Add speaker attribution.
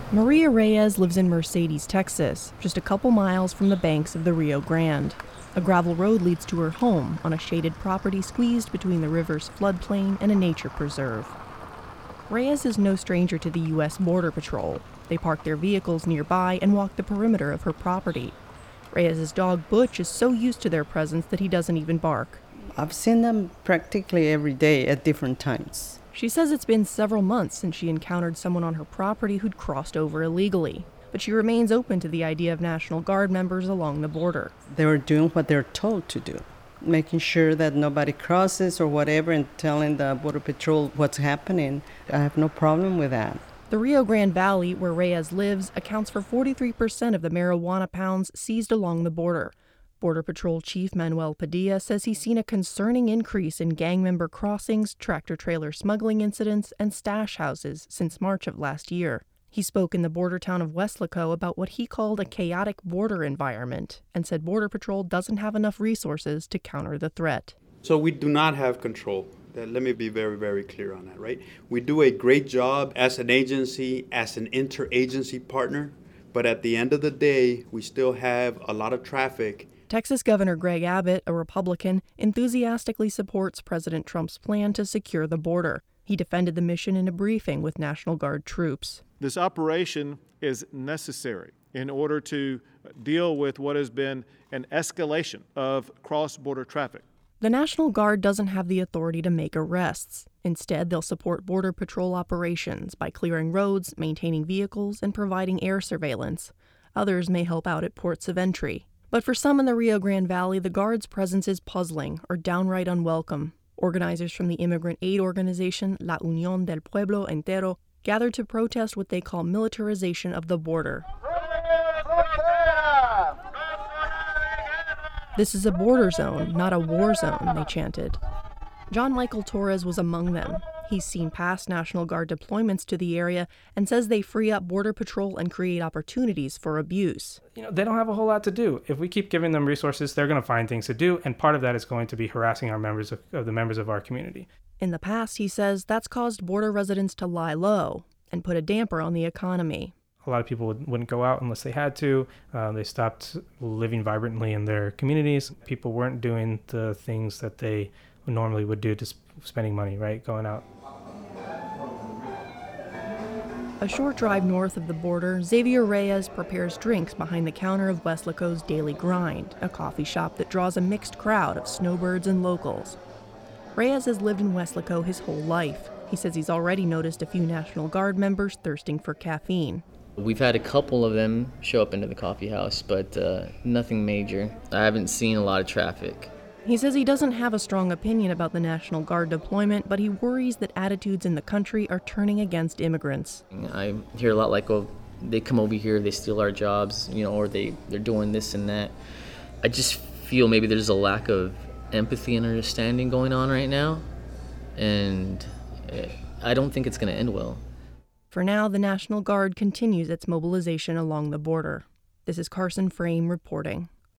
Speaker 1: Maria Reyes lives in Mercedes, Texas, just a couple miles from the banks of the Rio Grande. A gravel road leads to her home on a shaded property squeezed between the river's floodplain and a nature preserve. Reyes is no stranger to the U.S. Border Patrol. They park their vehicles nearby and walk the perimeter of her property. Reyes' dog Butch is so used to their presence that he doesn't even bark.
Speaker 2: I've seen them practically every day at different times.
Speaker 1: She says it's been several months since she encountered someone on her property who'd crossed over illegally, but she remains open to the idea of National Guard members along the border.
Speaker 2: They were doing what they're told to do, making sure that nobody crosses or whatever and telling the Border Patrol what's happening. I have no problem with that.
Speaker 1: The Rio Grande Valley, where Reyes lives, accounts for 43% of the marijuana pounds seized along the border. Border Patrol Chief Manuel Padilla says he's seen a concerning increase in gang member crossings, tractor-trailer smuggling incidents, and stash houses since March of last year. He spoke in the border town of Weslaco about what he called a chaotic border environment and said Border Patrol doesn't have enough resources to counter the threat.
Speaker 3: So we do not have control. Let me be very, very clear on that, right? We do a great job as an agency, as an interagency partner, but at the end of the day, we still have a lot of traffic.
Speaker 1: Texas Governor Greg Abbott, a Republican, enthusiastically supports President Trump's plan to secure the border. He defended the mission in a briefing with National Guard troops.
Speaker 4: This operation is necessary in order to deal with what has been an escalation of cross-border traffic.
Speaker 1: The National Guard doesn't have the authority to make arrests. Instead, they'll support Border Patrol operations by clearing roads, maintaining vehicles, and providing air surveillance. Others may help out at ports of entry. But for some in the Rio Grande Valley, the Guard's presence is puzzling or downright unwelcome. Organizers from the immigrant aid organization La Unión del Pueblo Entero gathered to protest what they call militarization of the border. This is a border zone, not a war zone, they chanted. John Michael Torres was among them. He's seen past National Guard deployments to the area and says they free up Border Patrol and create opportunities for abuse.
Speaker 5: They don't have a whole lot to do. If we keep giving them resources, they're going to find things to do, and part of that is going to be harassing our members of the members of our community.
Speaker 1: In the past, he says, that's caused border residents to lie low and put a damper on the economy.
Speaker 5: A lot of people wouldn't go out unless they had to. They stopped living vibrantly in their communities. People weren't doing the things that they normally would do, to spending money, right, going out.
Speaker 1: A short drive north of the border, Xavier Reyes prepares drinks behind the counter of Weslaco's Daily Grind, a coffee shop that draws a mixed crowd of snowbirds and locals. Reyes has lived in Weslaco his whole life. He says he's already noticed a few National Guard members thirsting for caffeine.
Speaker 6: We've had a couple of them show up into the coffee house, but nothing major. I haven't seen a lot of traffic.
Speaker 1: He says he doesn't have a strong opinion about the National Guard deployment, but he worries that attitudes in the country are turning against immigrants.
Speaker 6: I hear a lot like, oh, they come over here, they steal our jobs, or they're doing this and that. I just feel maybe there's a lack of empathy and understanding going on right now, and I don't think it's going to end well.
Speaker 1: For now, the National Guard continues its mobilization along the border. This is Carson Frame reporting.